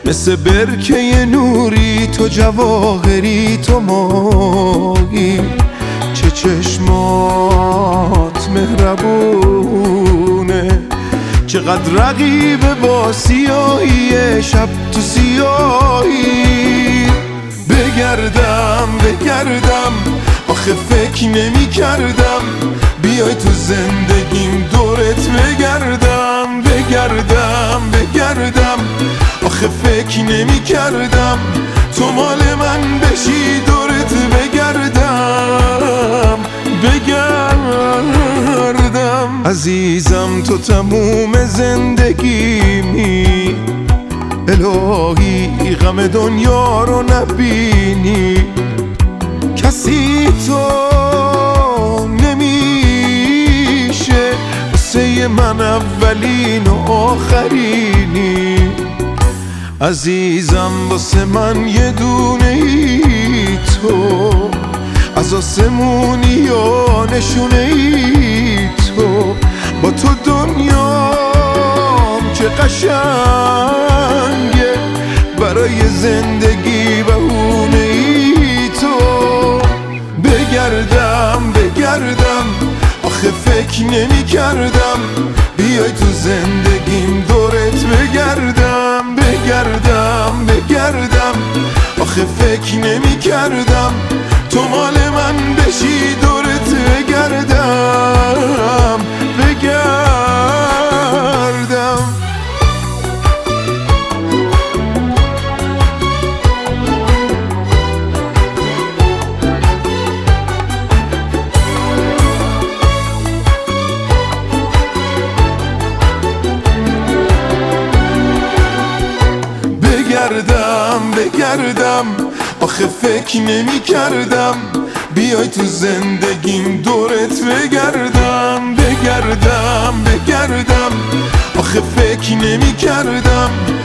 مثل برکه نوری تو جواهری تو ماهی، چه چشمات مهربونه، چقدر رقیبه با سیاهی شب تو سیاهی. بگردم آخه فکر نمی کردم بیای تو زندگیم دورت بگردم آخه فکر نمی کردم تو مال من بشی دورت بگردم عزیزم تو تموم زندگیمی، الهی غم دنیا رو نبینی، کسی تو نمیشه واسه من اولین و آخرینی. عزیزم واسه من یه دونه ای تو، از آسمونی یا نشونه ای تو، با تو دنیام چه قشنگه، برای زندگی بهونه ای تو. بگردم آخه فکر نمی کردم بیای تو زندگیم دورت بگردم آخه فکر نمی کردم تو مال من بشی دورت بگردم بگردم آخه فکر نمی کردم بیای تو زندگیم دورت بگردم آخه فکر نمی کردم